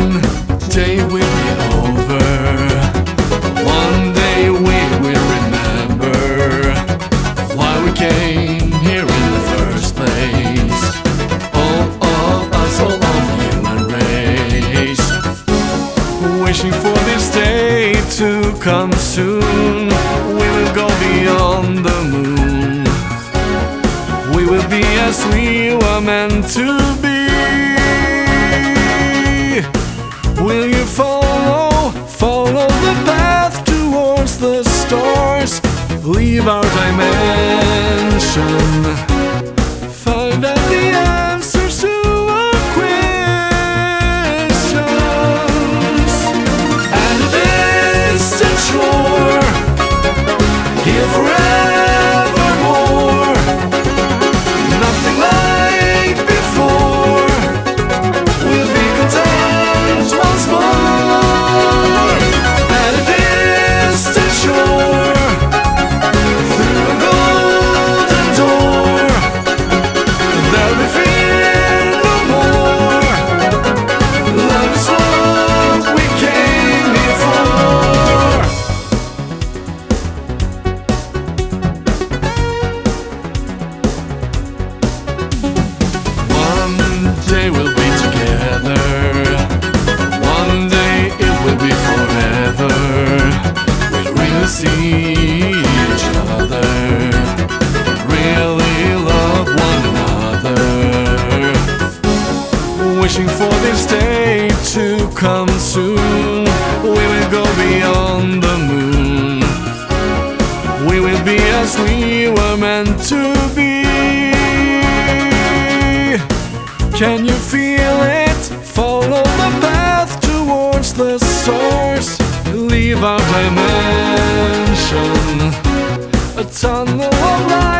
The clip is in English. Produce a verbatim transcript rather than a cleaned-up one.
One day will be over. One day we will remember why we came here in the first place. All of us, all of the human race, wishing for this day to come soon. We will go beyond the moon. We will be as we were meant to be. Will you follow, follow the path towards the stars? Leave our dimension, find out the answers to our questions. At a distant shore, here forevermore, nothing like before. We'll be content once more. At a distant shore, through a golden door, there'll be fear no more. Love is what we came here for. One day we'll be together. One day it will be forever. We'll really see each other, really love one another. Wishing for this day to come soon. We will go beyond the moon. We will be as we were meant to be. Can you feel it? Follow the path towards the stars. Leave our dimension, a tunnel of light.